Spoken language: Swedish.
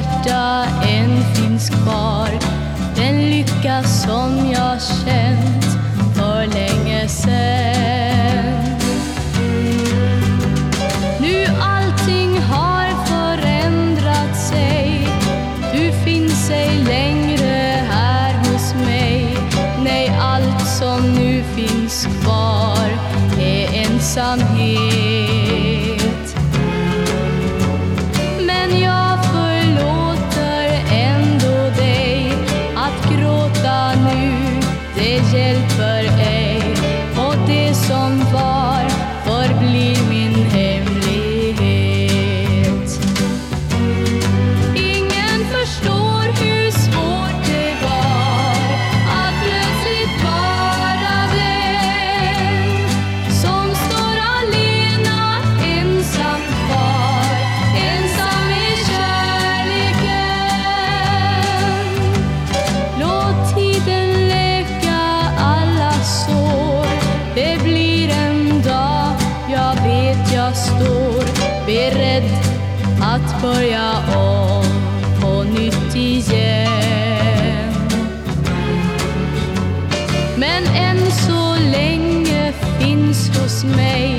hjärta än finns kvar, den lycka som jag känt för länge sedan. Nu allting har förändrat sig, du finns ej längre här hos mig. Nej, allt som nu finns kvar är ensamhet. Men jag förlåter ändå dig, att gråta nu, det hjälper ej. Och det som var förblir min hemlighet. Ingen förstår hur svårt det var att plötsligt vara den som står alena, ensam kvar, ensam i kärleken. Låt tiden läka alla sår, det blir en dag, jag vet jag står beredd att börja om på nytt igen. Men än så länge finns hos mig